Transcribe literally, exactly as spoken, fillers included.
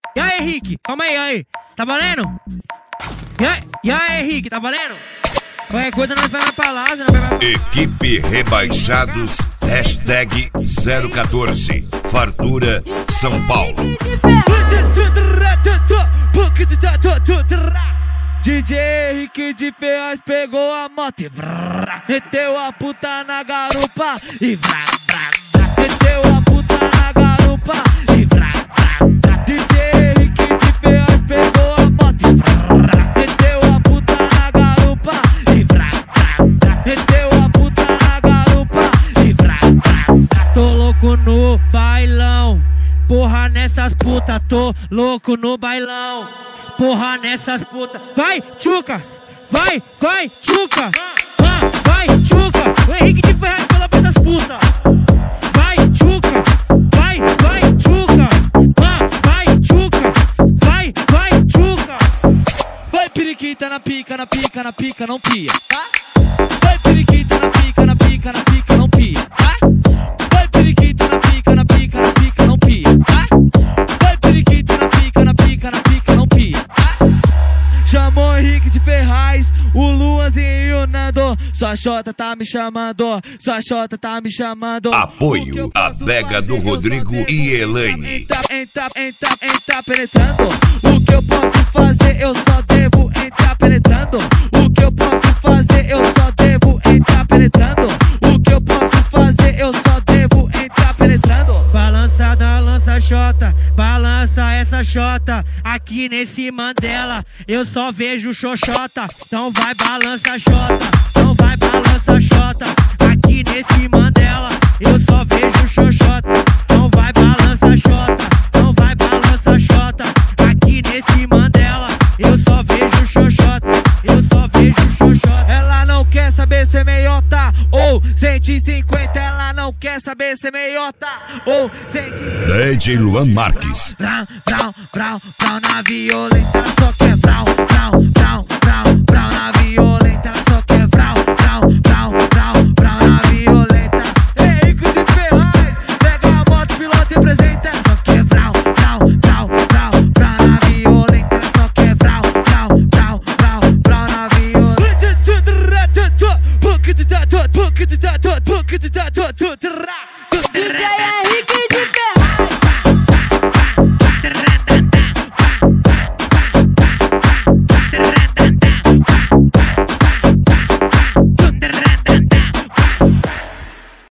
E aí, Henrique? Calma aí, aí. Tá valendo? E aí, e aí, Henrique? Tá valendo? Qualquer coisa nós vai na palavra. Equipe Rebaixados, hashtag zero quatorze, Fartura, São Paulo. D J Henrique de Ferraz pegou a moto e vrrr, meteu a puta na garupa e vrrr, vrrr, meteu a puta na garupa e vrrr, vrrr. D J Henrique de Ferraz pegou a moto e vrrr, meteu a puta na garupa e vrrr, vrrr, meteu a puta na garupa e vrrr, vrrr. Tô louco no bailão, porra nessas putas, tô louco no bailão. Porra nessas putas. Vai, tchuca! Vai, vai, tchuca! Ah, vai, tchuca! O Henrique de Ferraz pela pra essas putas. Vai, tchuca! Vai, vai, tchuca! Ah, vai, tchuca! Vai, vai, tchuca! Vai, periquita na pica, na pica, na pica, não pia. Vai, periquita na pica, na pica, na pica, não pia. Vai, periquita na pica, na pica, na pica, não pia. Vai, periquita na pica, na pica, na pica, não pia. Chamou Henrique de Ferraz, o Luanzinho e o Nando. Sua xota tá me chamando, sua xota tá me chamando. Apoio a Bega do Rodrigo e Elaine. Entrar, entrar, entrar, entrar penetrando. O que eu posso fazer, eu só devo entrar penetrando. O que eu posso fazer, eu só devo entrar penetrando. O que eu posso fazer, eu só devo entrar penetrando. Balança da lança xota, balança essa xota. Aqui nesse Mandela eu só vejo xoxota. Então vai balança xota, então vai balança xota. Aqui nesse Mandela eu só vejo xoxota. Então vai balança xota, então vai balança xota. Aqui nesse Mandela eu só vejo xoxota, eu só vejo xoxota. Ela não quer saber se é meiota ou cento e cinquenta. Ela não quer saber se é meiota ou cento e cinquenta. D J Luan Marques. Brown, brown, brown, brown na violenta. Ela só quer brown, brown, brown, brown, brown na violenta. Ela só quer brown, brown, brown, brown, brown na violenta. Henrique de Ferraz, pega a moto, piloto e apresenta. Ela só quer brown, brown, brown, brown, brown na violenta. Ela só quer brown, brown, brown, brown, brown na violenta. D J